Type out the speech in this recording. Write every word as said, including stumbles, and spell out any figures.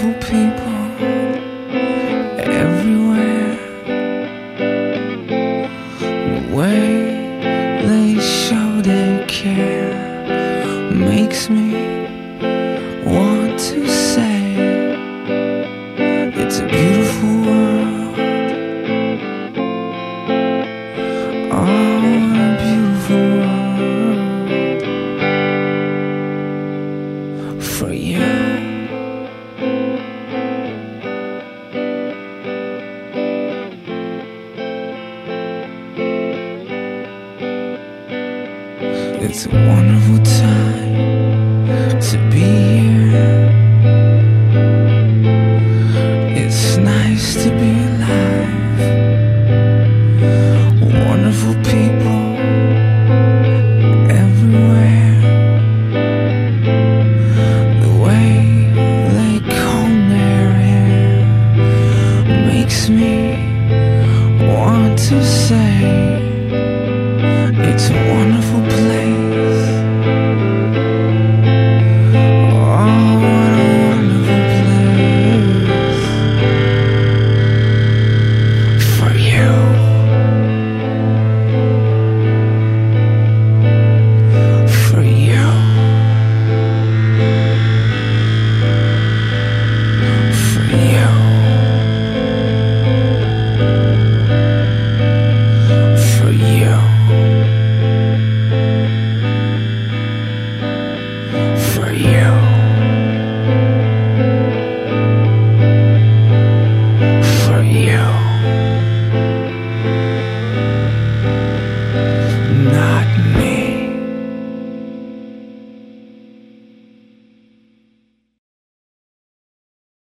beautiful people everywhere. The way they show they care makes me want to say it's a beautiful world. Oh, a beautiful world for you. It's a wonderful time to be